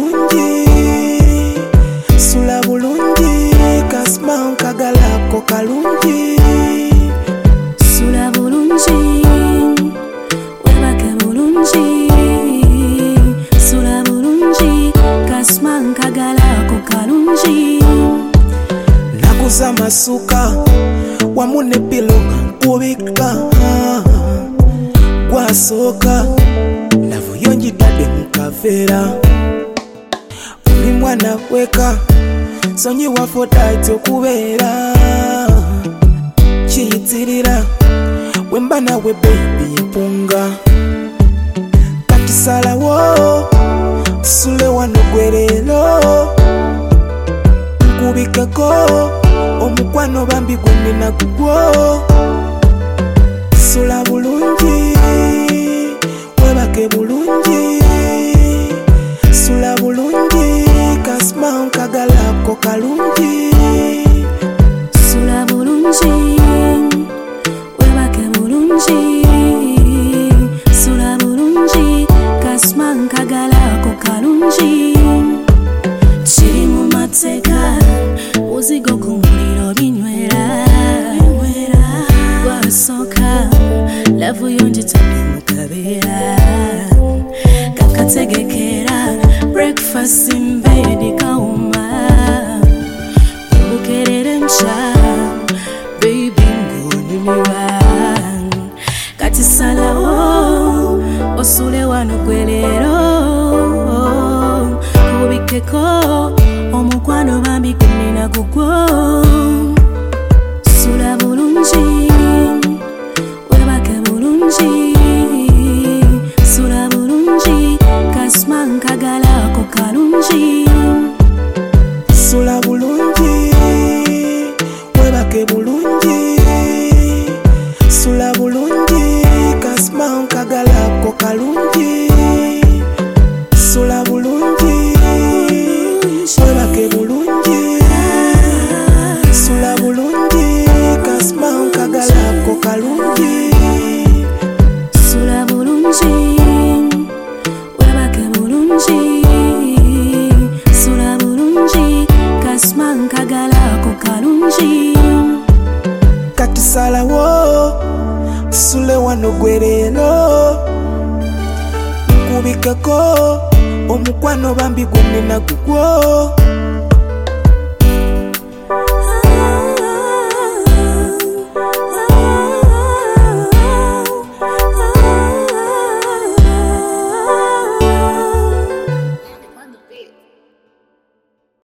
bulungi sula bulungi kasma nkagalako kalungi sula bulungi webake bulungi sula bulungi kasma nkagalako kalungi nakuza masuka wamune pilo kubika kwasoka navuyonjitadde mukavera uli mwana weka sonyiwa fodaiti okubeera kiyitirira wemba nawe bebi empunga kati salawo tusule wano gwe leero nkubikeko omukwano bambi gwe nina gugwo sula bulungi webake bulungi sula bulungi kasma nkagalako kalungi sula bulungi webake bulungi sula bulungi kasma nkagalako kalungi kiri mu mateeka uzigo ku muliro binywera gwasoka lavu yonjitadde mu kabeera kakategekera breakfast in bed kauma bukerere ncha baby ngonyumirwa kati salawo osule wano gwe leero kubikeko omukwano bambi kunina gugwo sula bulungi webake bulungi sula bulungi kasma nkagalako kalungi sula bulungi webake bulungi sula bulungi kasma nkagalako kalungi sula bulungi webake bulungi sula bulungi kasma nkagalako kalungi sula bulungi webake bulungi sula bulungi kasma nkagalako kalungi kati salawo tusule wano gwe leero nkubikeko omukwano bambi gwe nina gugwo